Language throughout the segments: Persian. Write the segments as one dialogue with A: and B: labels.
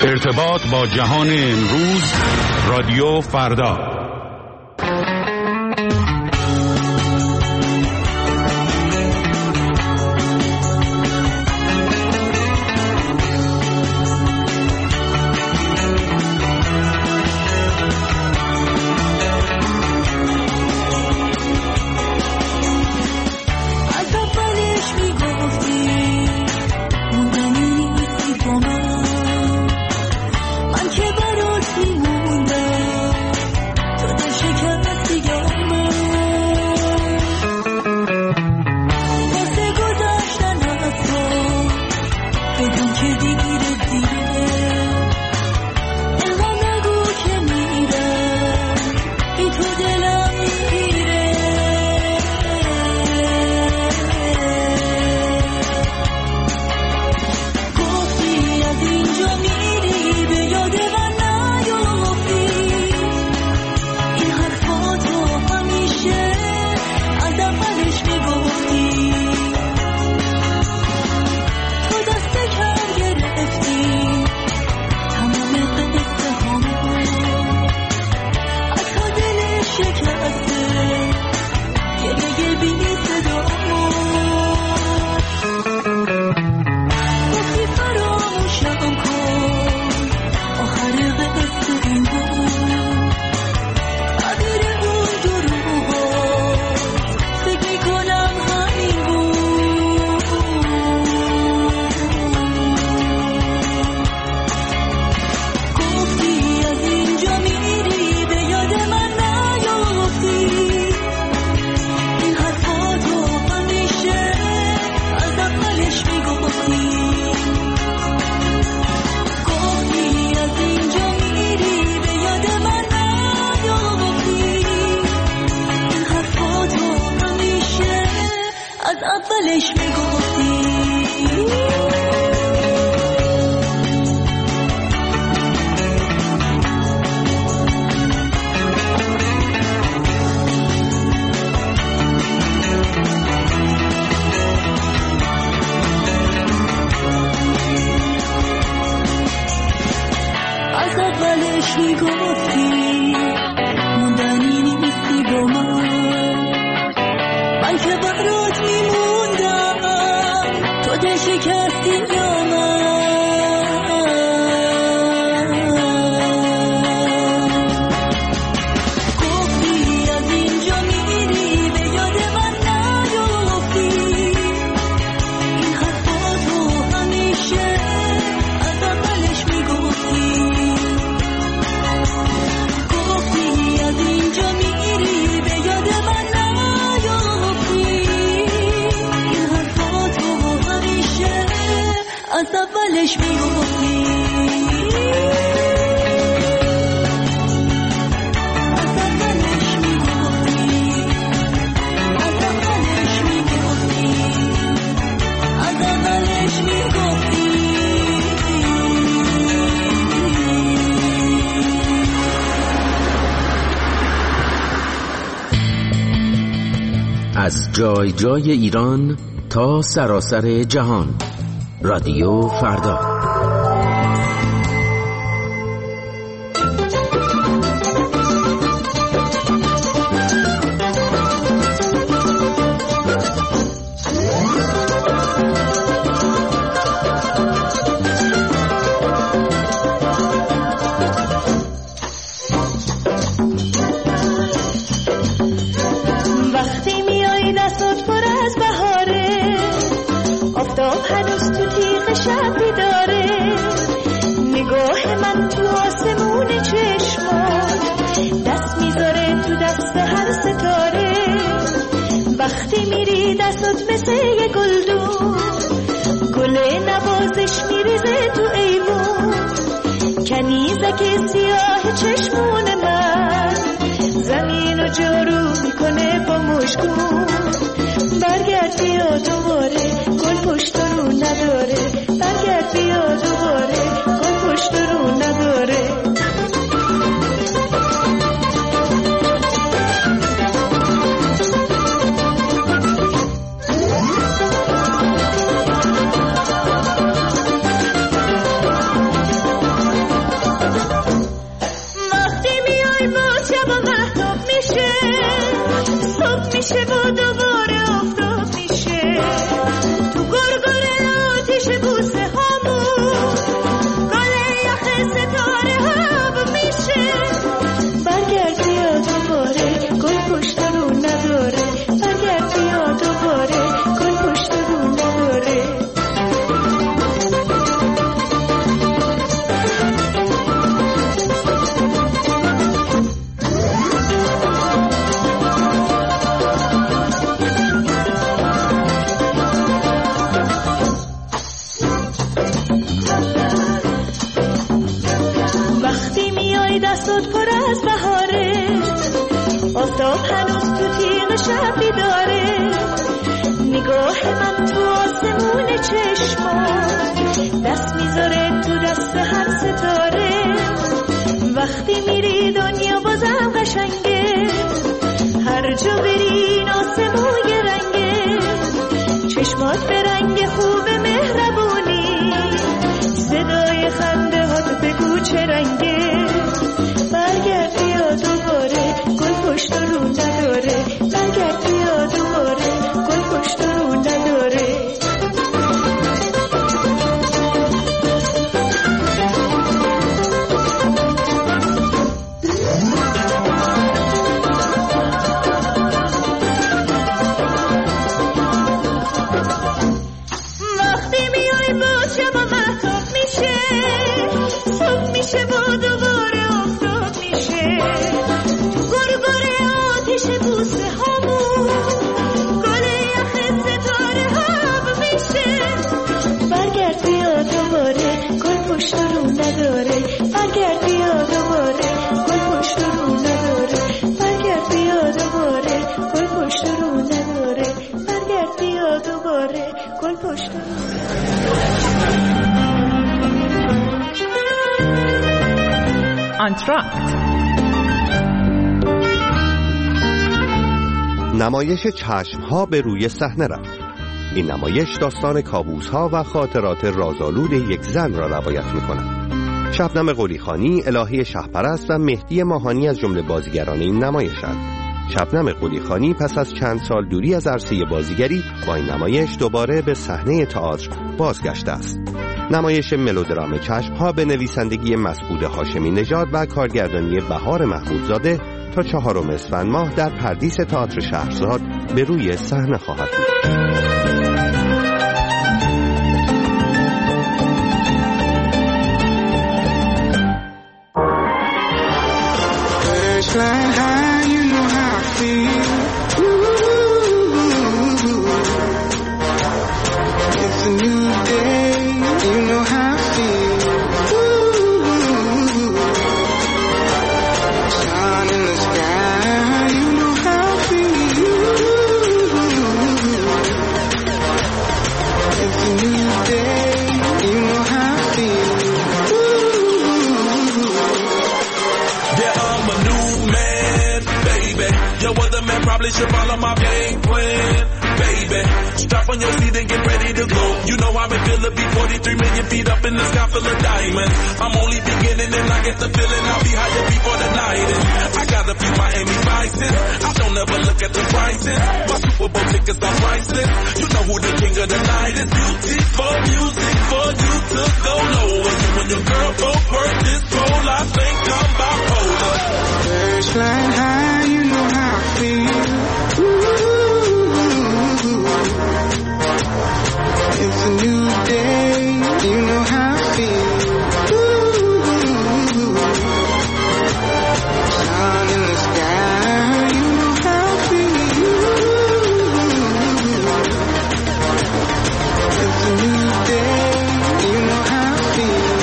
A: ارتباط با جهان امروز، رادیو فردا.
B: از جای جای ایران تا سراسر جهان، رادیو فردا.
C: وقتی میری دستت مثل یه گلدون، گل نوازش میریزه تو ایوون، کنیزک سیاه چشمون من زمین رو جارو میکنه با مشکون. برگرد بیا دوباره گل پشت رو نداره، برگرد بیا دوباره گل پشت رو نداره. شد پر از بهاره، آفتاب هنوز تو تیغ شب بیداره، نگاه من تو آسمون چشمات، دست میذاره تو دست هر ستاره. وقتی میری دنیا بازم قشنگه، هر جا بری این آسمون یه رنگه، چشمات به رنگ خوب مهربونی، صدای خنده هات بگو چه رنگه. برگرد بیا دوباره، گل پشت رو نداره، برگرد بیا دوباره، گل پشت رو نداره. و دوباره آفتاب میشه، گرگره آتش بوسه هامون، گل یخ ستاره هاب میشه. برگرد بیا دوباره، گل پشت رو نداره، برگرد بیا دوباره، گل پشت رو نداره، برگرد بیا دوباره، گل پشت رو نداره، برگرد بیا دوباره، گل پشت رو نداره.
D: انتراکت،
E: نمایش چشم‌ها به روی صحنه رفت. این نمایش داستان کابوس‌ها و خاطرات رازآلود یک زن را روایت می‌کند. شبنم قلیخانی، الهه شهپرست و مهدی ماهانی از جمله بازیگران این نمایش‌اند. شبنم قلیخانی پس از چند سال دوری از عرصه بازیگری با این نمایش دوباره به صحنه تئاتر بازگشته است. نمایش ملودرام چشم‌ها به نویسندگی مسعود هاشمی نژاد و کارگردانی بهار محمودزاده تا 4 اسفند ماه در پردیس تئاتر شهرزاد به روی صحنه خواهد بود.
F: Should follow my game plan, baby. Strap on your seat and get ready to go. You know I've been feeling be 43 million feet up in the sky full of diamonds. I'm only beginning and I get the feeling I'll be higher before the night is. I got a few Miami Vices. I don't ever look at the prices. My Super Bowl tickets are priceless. You know who the king of the night is. Beautiful music for you to go lower. You and your girl both work this role. I think I'm bipolar.
G: Birds flying high, you know how I feel. It's a new day, you know how I feel. Sun in the sky, you know how I feel. It's a new day, you know how I feel.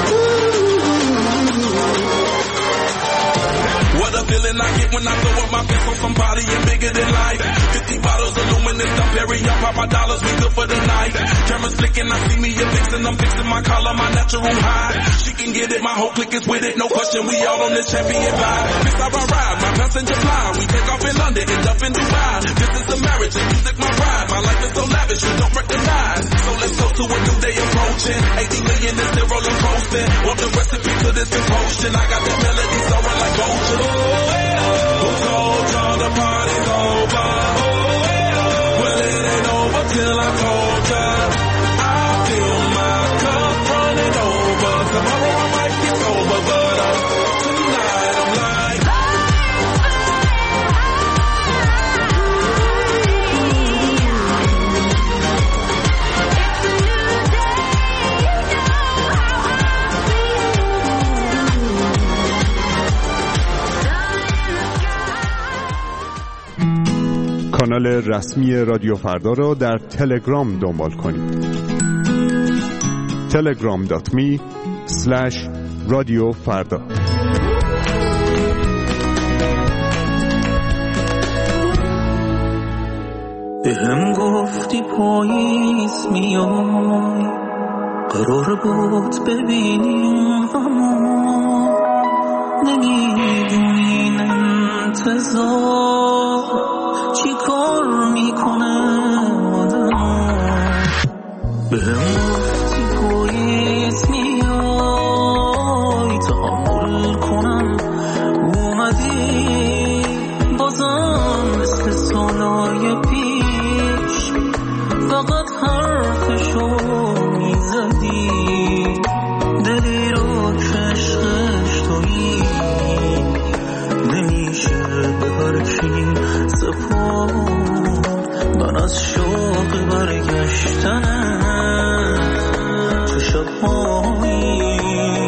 F: What a feeling I get when I throw up my fist on somebody and bigger than life. 50 bottles of luminous, I'm Perry, I pop my dollars, we good for the night. Cameras flicking, I see me a fixin', I'm fixing my collar, my natural high. She can get it, my whole clique is with it, no question, we all on this champion vibe. This how I ride, my passenger fly, we take off in London, end up in Dubai. This is a marriage, and music my ride, my life is so lavish, you don't recognize. So let's go to a new day approaching, 80 million is still rolling posting. Want the recipe to this potion, I got that melody soaring like ocean. Who told y'all the party's over? Well, it ain't over till I told ya. I feel my cup running over. Tomorrow I might get sober, but tonight I'm like
A: کانال رسمی رادیو فردا را در تلگرام دنبال کنید. telegram.me/رادیو فردا.
D: بهم گفتی پاییز میای، قرار بود ببینیم اما نمیدونی این انتظار چی کار میکنه آدم. بهم گفتی پاییز میای، تحمل کنم اومدی بازم مثل سالای پیش، فقط حرفشو میزدی، دلی رو که عشقش تویی نمیشه به هر کی سپرد. من از شوق برگشتنت چه شبهایی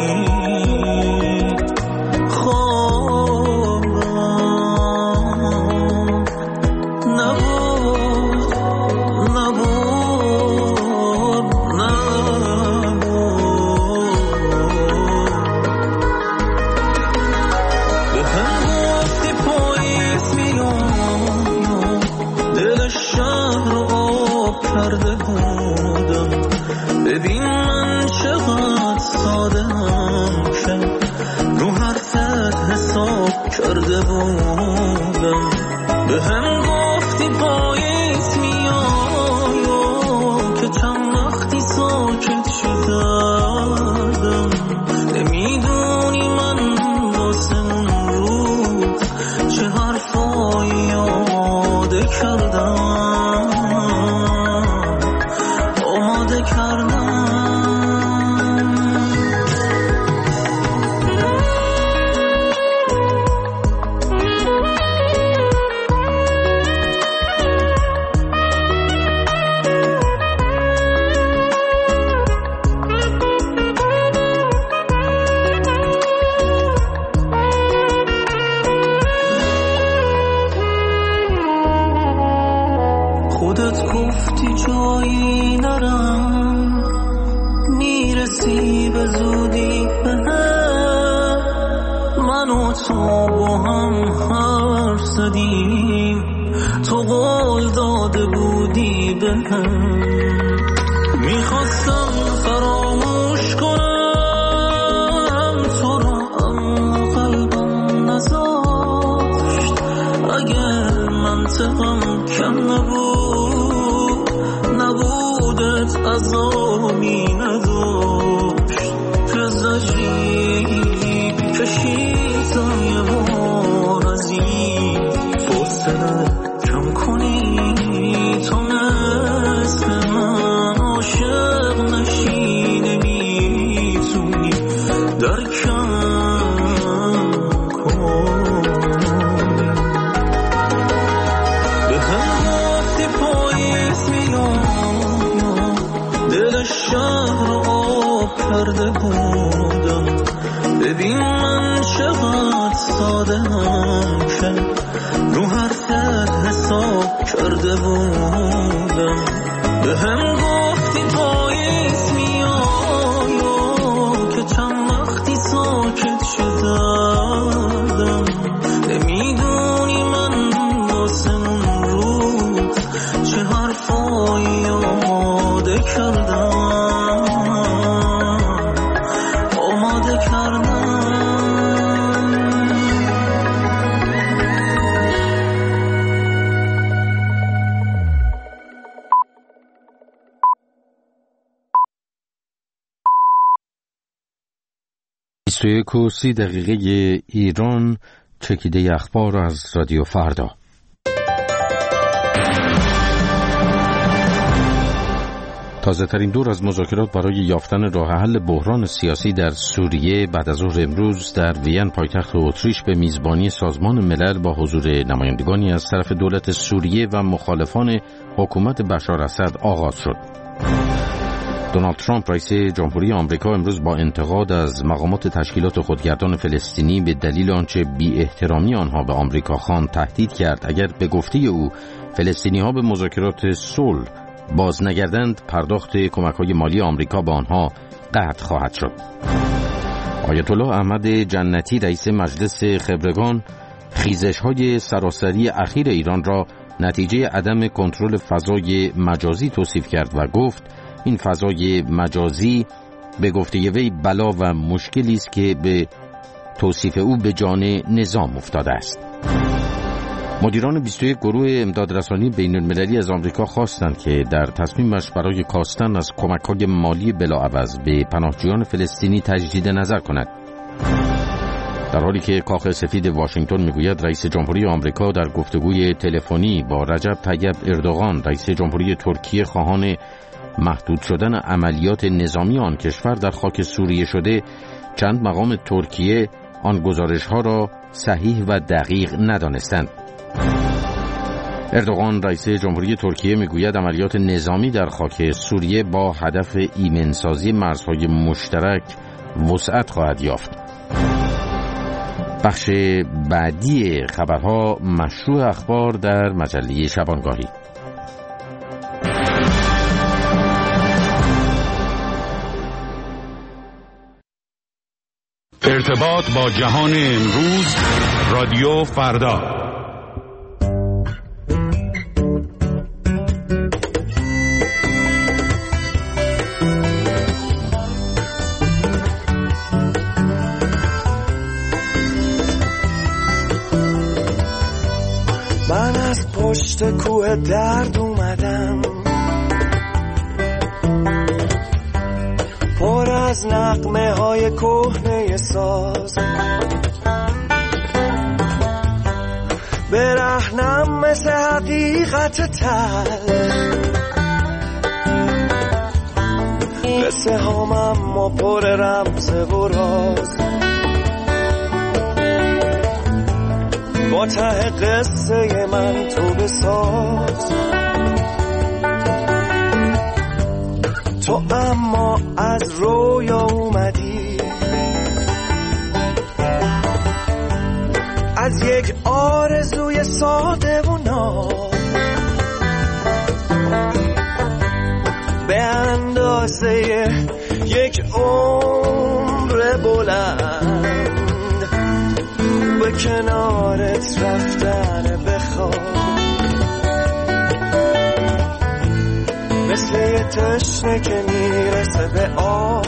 D: کرده بودم. به هم گفتی پاییز میای که چند وقتی ساکت شدم. نمیدونی من واسه اون روز چه حرفایی آماده کردم، آماده کردم. تو با هم حرف زدیم، تو قول داده بودی به هم. میخواستم فراموش کنم تو را، اما قلبم نذاشت. اگر منطقم کم نبودت عذابی نداشت که زجی کشید یه بار از این فاصله کم کنی. تو مثل من عاشق نشی، نمیتونی درکم کنی. به هم گفتی پاییز میای، دل شهر رو آب کرده بودم. ببین من چقدر ساده هم که رو حرفت حساب کرده بودم. به هم گفتی پاییز میای که چند وقتی ساکت شدم. نمیدونی من واسه اون روز چه حرفایی آماده کردم، آماده کردم.
B: و 30 دقیقه ایران، چکیده اخبار از رادیو فردا. تازه ترین دور از مذاکرات برای یافتن راه حل بحران سیاسی در سوریه بعد از ظهر امروز در وین پایتخت اتریش به میزبانی سازمان ملل با حضور نمایندگانی از طرف دولت سوریه و مخالفان حکومت بشار اسد آغاز شد. دونالد ترامپ رئیس جمهوری آمریکا امروز با انتقاد از مقامات تشکیلات خودگردان فلسطینی به دلیل آنچه بی احترامی آنها به آمریکا خواند تهدید کرد اگر به گفته او فلسطینی‌ها به مذاکرات صلح باز نگردند پرداخت کمک‌های مالی آمریکا به آنها قطع خواهد شد. آیت الله احمد جنتی رئیس مجلس خبرگان خیزش‌های سراسری اخیر ایران را نتیجه عدم کنترل فضای مجازی توصیف کرد و گفت این فضای مجازی به گفته وی بلا و مشکلی است که به توصیف او به جان نظام افتاده است. مدیران 21 گروه امدادرسانی بین‌المللی از آمریکا خواستند که در تصمیمش برای کاستن از کمک‌های مالی بلاعوض به پناهجویان فلسطینی تجدید نظر کند. در حالی که کاخ سفید واشنگتن میگوید رئیس جمهوری آمریکا در گفتگوی تلفنی با رجب طیب اردوغان رئیس جمهوری ترکیه خواهان محدود شدن عملیات نظامی آن کشور در خاک سوریه شده، چند مقام ترکیه آن گزارش‌ها را صحیح و دقیق ندانستند. اردوغان رئیس جمهوری ترکیه میگوید عملیات نظامی در خاک سوریه با هدف ایمنسازی مرزهای مشترک وسعت خواهد یافت. بخش بعدی خبرها مشروع اخبار در مجله شبانگاهی.
H: ارتباط با جهان امروز، رادیو فردا.
I: من از پشت کوه درد اومدم، پر از نغمه های کهنه ساز، برهنم مثل حقیقت تلخ، قصه هامم و پر رمز و راز، با ته قصه من تو بساز. تو اما از رویا اومدی، از یک آرزوی ساده و ناب، به اندازه یک عمر بلند به کنارت رفتن بخواب، مثل یه تشنه که میرسه به آب.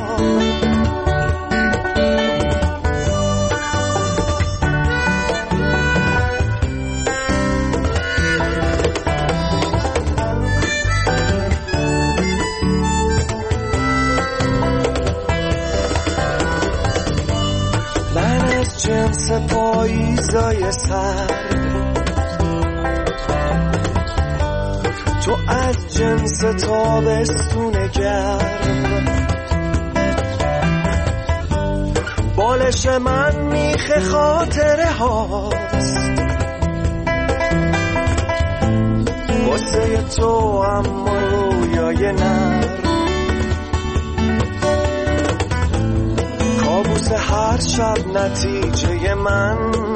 I: من از جنس پاییزای سرد، تو از جنس تابستون گرم، بالش من میخه خاطره هاست، واسه تو اما رویای نرم، کابوس هر شب نتیجه من،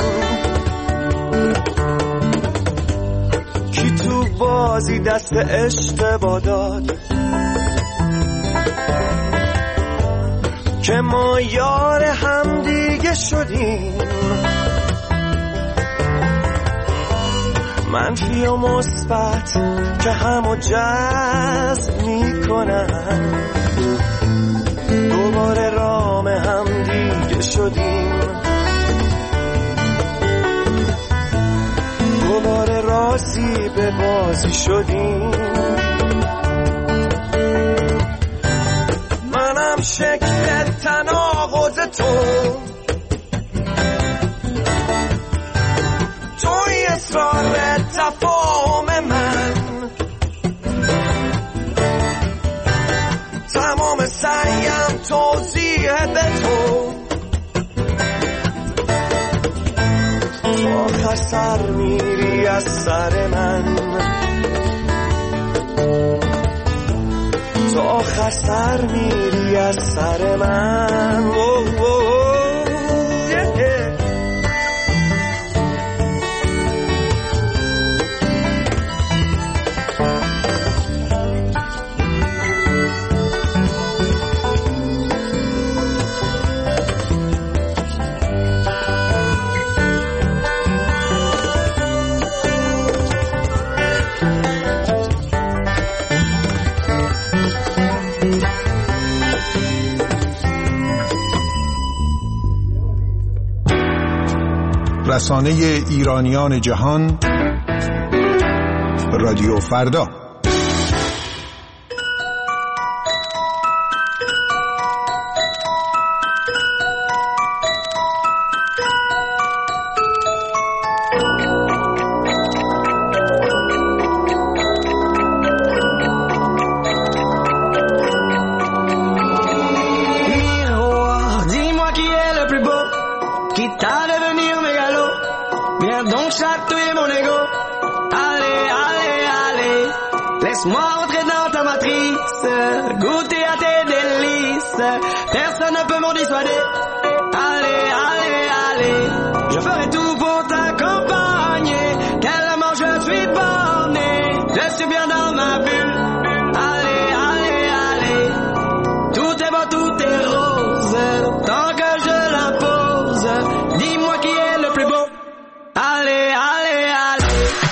I: کی تو بازی دست اشتباه داد که ما یار هم دیگه شدیم، منفی و مثبت که همو جذب میکنن، دوباره رام هم دیگه شدیم، دوباره راضی به بازی شدیم. منم شکل تناقض توی اصرار تفاهم من، تمام سعیم توضیح به تو آخر سر میری از سر من، تو آخر سر میری از سر من.
J: رسانه ایرانیان جهان، رادیو فردا.
K: Laisse-moi entrer dans ta matrice, goûter à tes délices. Personne ne peut m'en dissuader. Allez, allez, allez, je ferai tout pour t'accompagner. Tellement je suis borné, je suis bien dans ma bulle. Allez, allez, allez, tout est beau, tout est rose. Tant que je l'impose, dis-moi qui est le plus beau. Allez, allez, allez.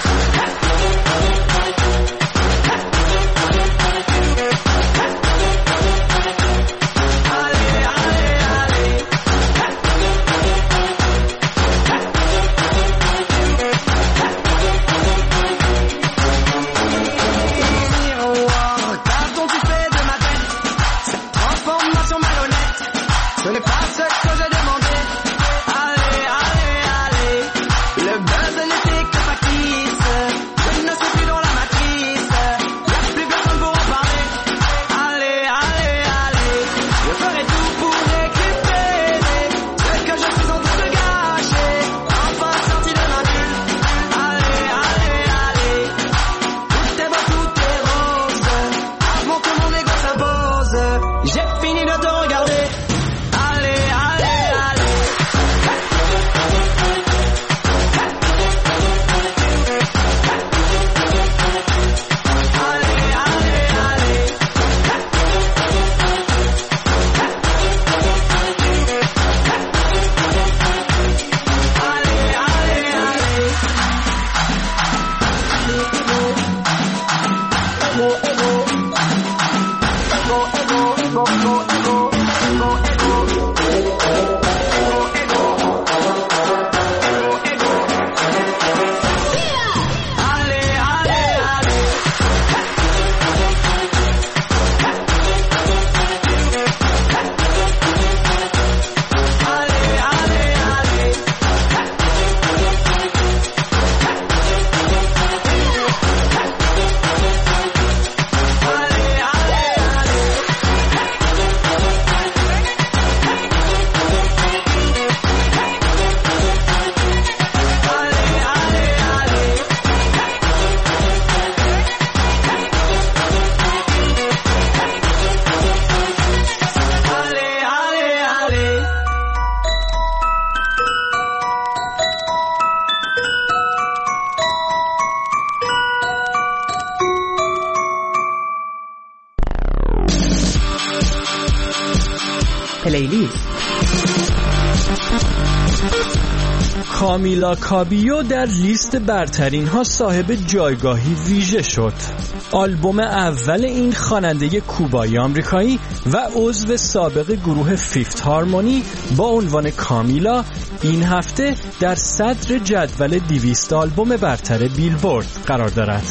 L: کامیلا کابیو در لیست برترین ها صاحب جایگاهی ویژه شد. آلبوم اول این خواننده کوبایی آمریکایی و عضو سابق گروه فیفت هارمونی با عنوان کامیلا این هفته در صدر جدول 200 آلبوم برتر بیلبورد قرار دارد.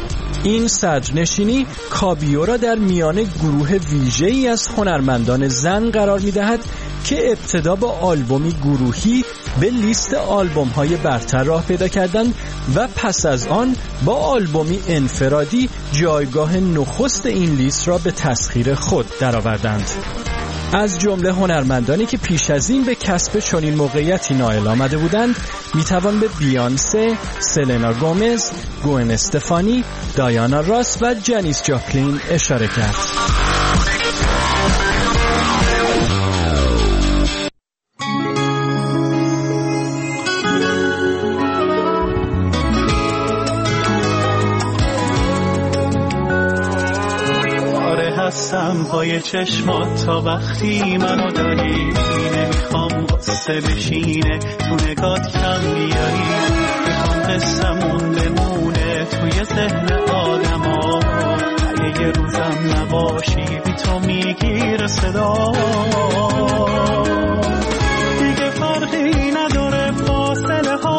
L: این صدرنشینی کابیو را در میان گروه ویژه‌ای از هنرمندان زن قرار می‌دهد که ابتدا با آلبومی گروهی به لیست آلبوم‌های برتر راه پیدا کردند و پس از آن با آلبومی انفرادی جایگاه نخست این لیست را به تسخیر خود درآوردند. از جمله هنرمندانی که پیش از این به کسب چنین موقعیتی نائل آمده بودند میتوان به بیانسه، سلنا گومز، گوئن استفانی، دایانا راس و جنیس جاکلین اشاره کرد.
M: هستم پای چشمات تا وقتی منو داری، نمیخوام غصه بشینه تو نگات کم بیاری، میخوام قصه‌مون بمونه توی ذهن آدما، یه روزم نباشی بی تو میگیره صدا، دیگه فرقی نداره فاصله ها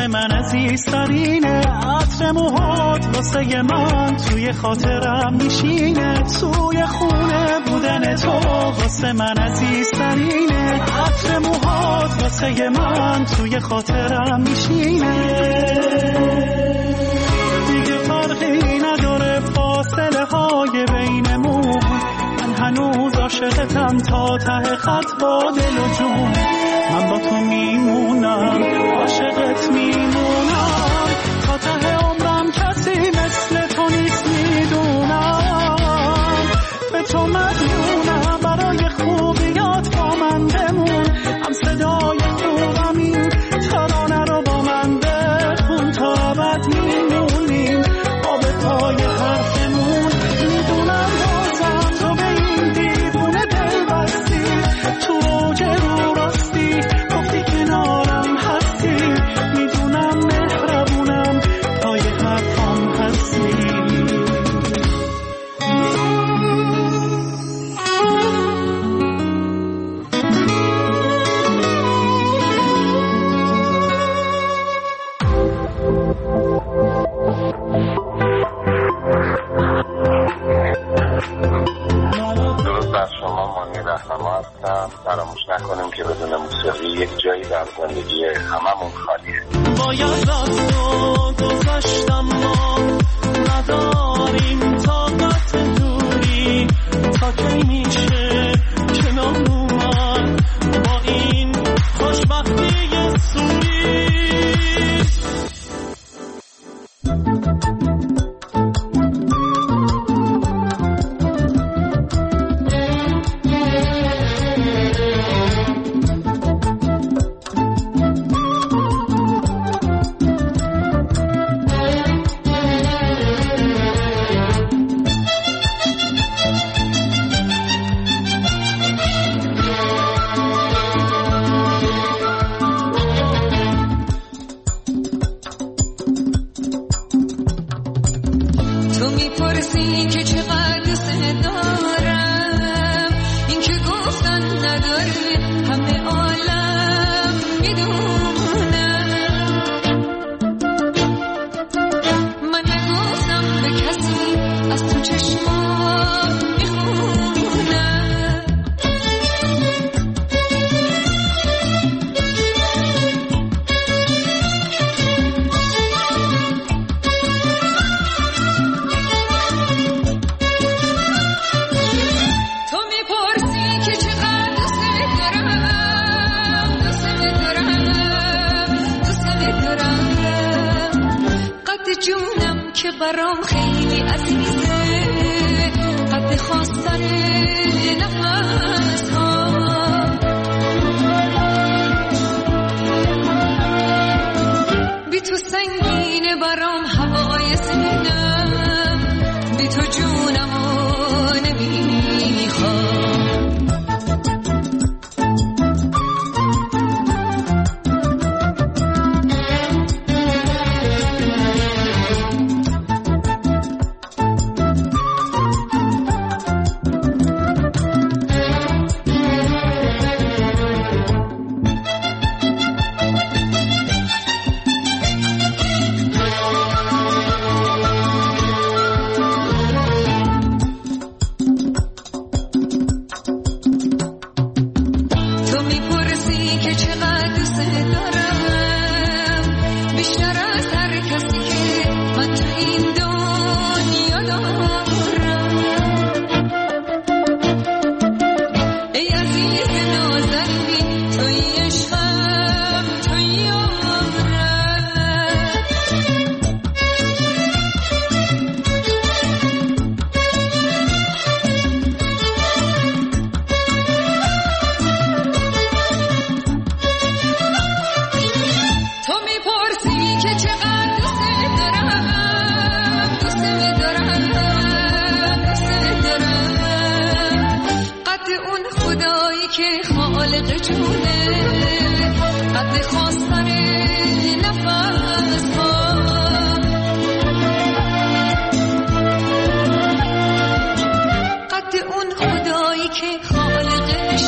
M: واسه من عزیزترینه، عطر موهات واسه من توی خاطرم میشینه، توی خونه بودن تو واسه من عزیزترینه، عطر موهات واسه من توی خاطرم میشینه. دیگه فرقی نداره فاصله های بینمون، من هنوز عاشقتم تا ته خط با دل و جون، من با تو میمونم عاشقت میمونم تا ته عمرم، کسی مثل تو نیست میدونم، به تو مدیونم برای خوبیات با من بمون، هم صدای خوبم این ترانه رو با من بخون تا ابد میمونیم آب پای حرفمون، میدونم بازم تو به این دیوونه دل بستی، تو اوج رو راستی گفتی کنارم هستی، میدونم مهربونم پای حرفم هستی.
N: فراموش نکنیم که بدون موسیقی یک جایی در زندگی هممون خالیه.
M: باید از تو گذشتم ما نداریم طاقت دوری، تا کی میشه کنار اومد با این خوشبختی سوری.
O: برام خیلی عزیزه، قد خواستن نفس ها، بی تو سنگینه برام هوای سینم، بی تو جونمو نمیخوام.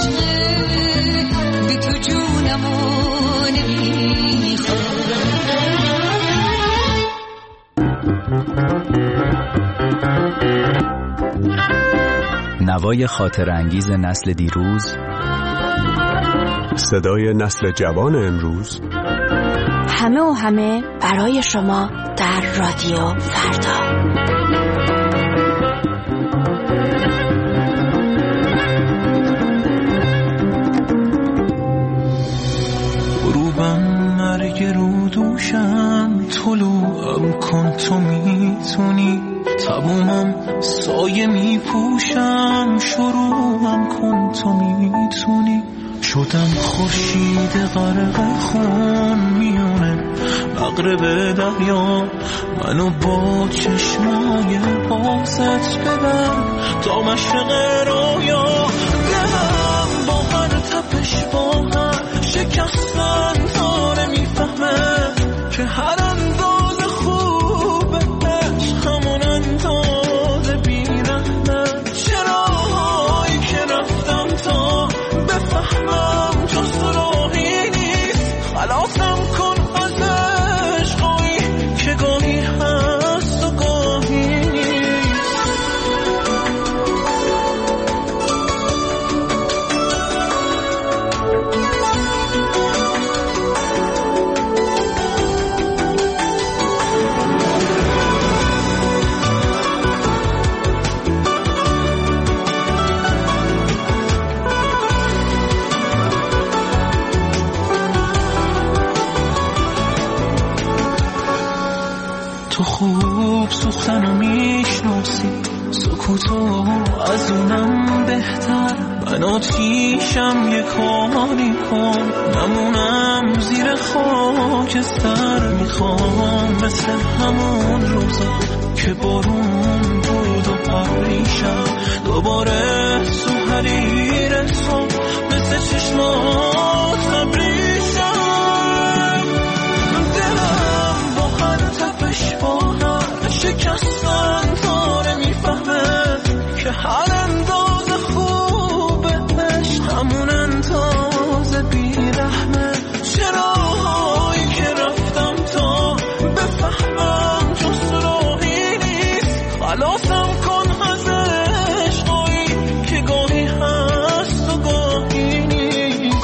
P: نمونه میخوام. نوای خاطر انگیز نسل دیروز،
A: صدای نسل جوان امروز،
Q: همه و همه برای شما در رادیو فردا.
D: غروبم مرگ رو دوشم، طلوعم کن تو میتونی، تمومم سایه میپوشم، شروعم کن تو میتونی. شدم خورشید غرق خون میونه مغرب دریا، منو با چشمای بازت ببر تا مشرق رویا. دلم با هر تپش با هر شکستن تا نمیفهمه که هر انداز خوبه همون انداز بیرحمه. چرایی که رفتم تا بفهمم جز راهی نیست، خلاصم کن از عشقایی که گاهی هست و گاهی نیست. تو خوب سوختنو میشناسی، سکوتو از اونم بهتر. من آتیشم یه کاری کن، نمونم زیر خاکستر. میخوام مثل همون روزا که بارون بود و پریشم، دوباره تو حریر صبح مثل چشمات خبریشم. دلم با هر تپش با هر شکستن تا نمیفهمه که هر انداز خوبش همون انداز بیرحمه. چرایی که رفتم تا بفهمم جز راهی نیست، خلاصم کن از عشقایی که گاهی هست و گاهی نیست.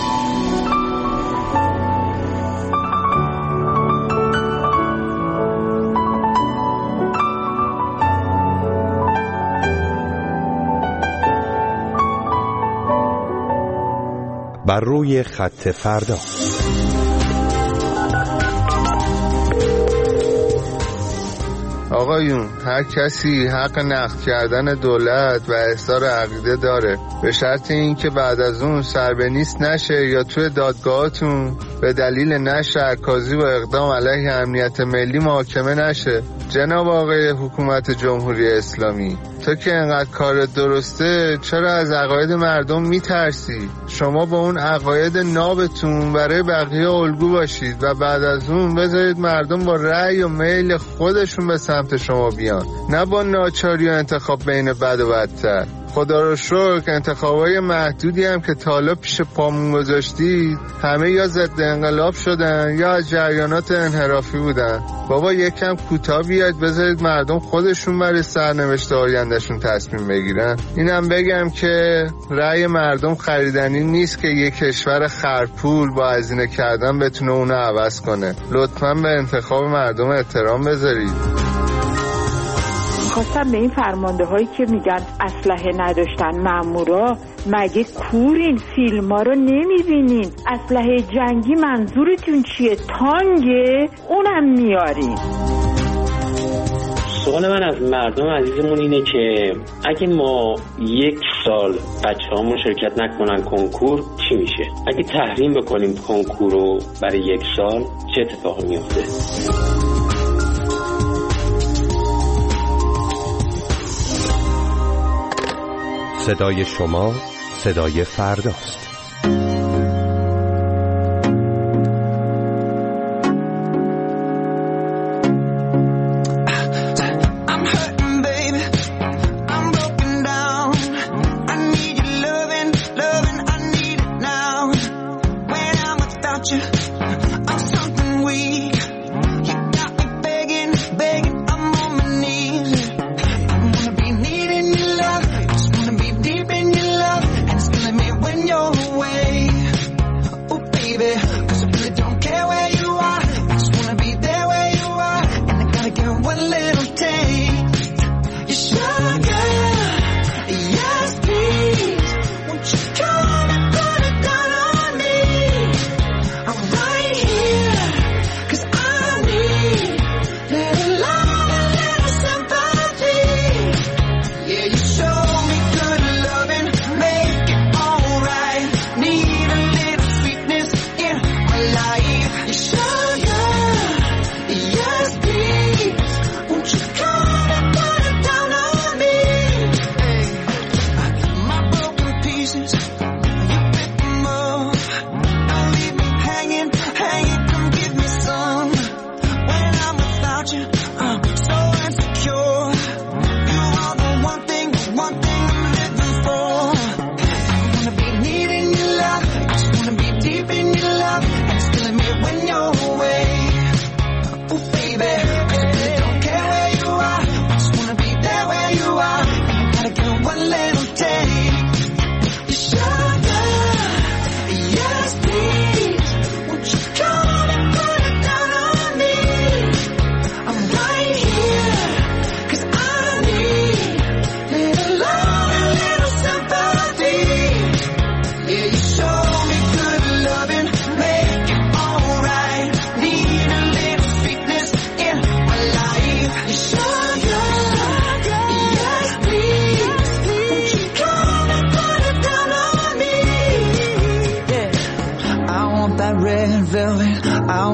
E: بر روی خط فردا.
R: آقایون، هر کسی حق نقد کردن دولت و احضار عقیده داره، به شرط این که بعد از اون سر به نیست نشه یا توی دادگاهاتون به دلیل نشر عکاسی و اقدام علیه امنیت ملی محاکمه نشه. جناب آقای حکومت جمهوری اسلامی، تو که انقدر کار درسته، چرا از عقاید مردم میترسی؟ شما با اون عقاید نابتون برای بقیه الگو باشید و بعد از اون بذارید مردم با رأی و میل خودشون به سمت شما بیان، نه با ناچاری و انتخاب بین بد و بدتر. خدا رو شکر انتخابای محدودی هم که تا حالا پیش پامون گذاشتید همه یا ضد انقلاب شدن یا از جریانات انحرافی بودن. بابا یکم کوتاه بیاید، بذارید مردم خودشون برای سرنوشت آیندهشون تصمیم بگیرن. اینم بگم که رأی مردم خریدنی نیست که یک کشور خرپول با هزینه کردن بتونه اونو عوض کنه. لطفاً به انتخاب مردم احترام بذارید.
S: خواستم به این فرمانده هایی که میگن اسلحه نداشتن مامورا، مگه کورین؟ فیلما رو نمیبینین؟ اسلحه جنگی منظورتون چیه؟ تانگه؟ اونم میارین.
T: سوال من از مردم عزیزمون اینه که اگه ما 1 سال بچه‌هامون شرکت نکنن کنکور چی میشه؟ اگه تحریم بکنیم کنکور رو برای 1 سال چه اتفاقی میفته؟
E: صدای شما، صدای فرداست.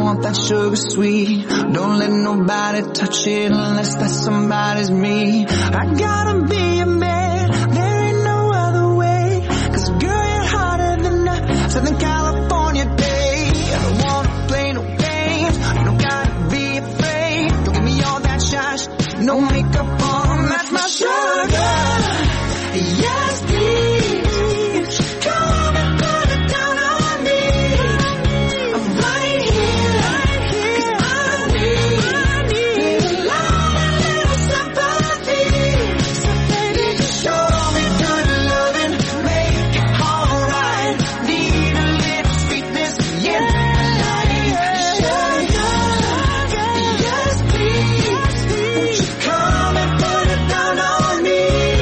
G: want that sugar sweet. Don't let nobody touch it unless that somebody's me. I gotta be a man, there ain't no other way. 'Cause girl, you're hotter than a Southern California day. I don't wanna play no games, you don't gotta be afraid. Don't give me all that shush, no makeup on, that's my sugar. Yes, please, come and put it down on me. I'm right here, 'cause I need a love and little sympathy. So baby, just show me good loving, make it alright. Need a little sweetness in my life. Sugar, yes please, won't you come and put it down on me.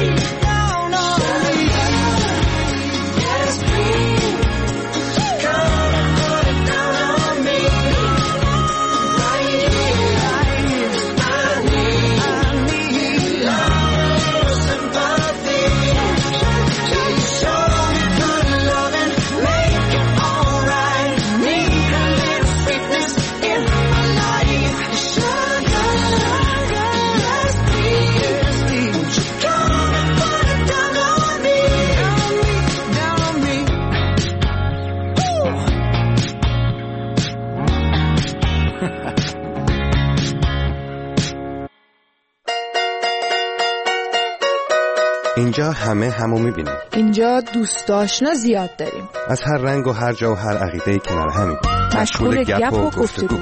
E: اینجا همه همو میبینیم.
U: اینجا دوست آشنا زیاد داریم.
E: از هر رنگ و هر جا و هر عقیده‌ای کنار همیم.
U: مشغول گپ و گفتگو.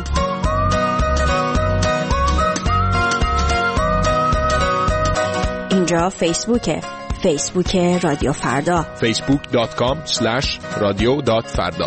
Q: اینجا فیسبوکه. فیسبوک رادیو فردا.
V: facebook.com/radio.farda.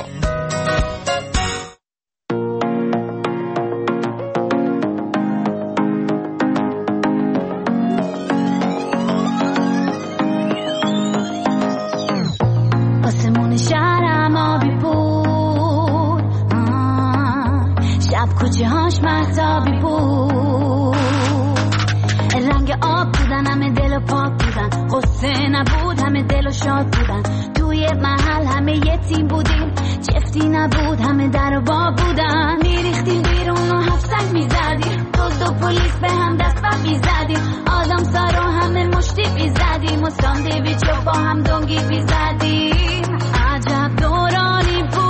W: کوچه‌هاش مهتابی بود، رنگ آب بودن، همه دل و پاک بودن، قصه نبود، همه دل و شاد بودن، توی محل همه یتیم بودیم، چفتی نبود، همه در و باب بودن، میریختیم بیرون و هفسنگ میزدیم، دزد و پلیس به هم دست و میزدیم، آدم سارا همه مشتی میزدیم، و ساندویچ و با هم دنگی میزدیم. عجب دورانی بود،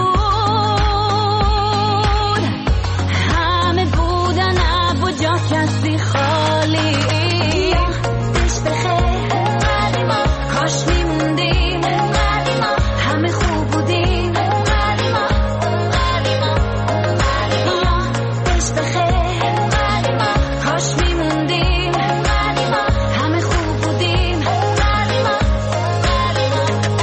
W: جا کسی خالی. دش بخیر قدیما، کاش میموندیم قدیما، همه خوب بودیم قدیما قدیما قدیما. دش بخیر قدیما، کاش میموندیم قدیما، همه خوب بودیم قدیما قدیما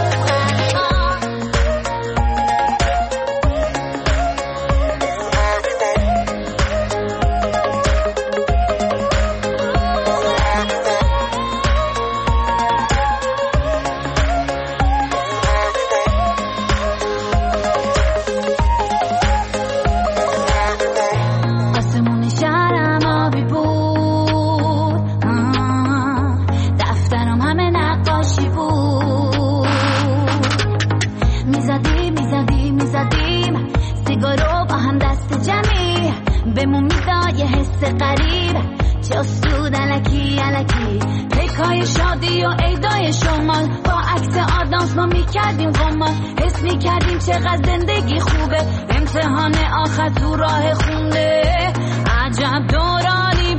W: چقدر زندگی خوبه، امتحان آخر تو راه خونده. عجب دورانی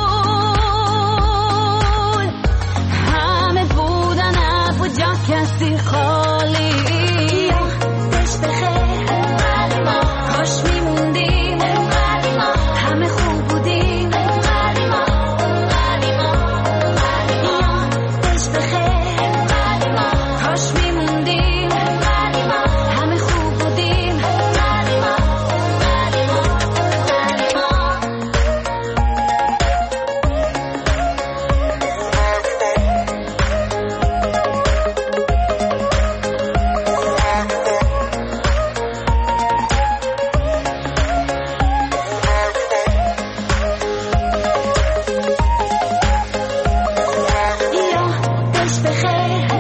W: بود، همه بودن اب و جا کسی خالی. دش بخیر قدیما، کاش میموندیم قدیما، همه خوب بودیم قدیما قدیما قدیما. دش بخیر قدیما، کاش میموندیم قدیما، همه خوب بودیم قدیما قدیما قدیما. دش بخیر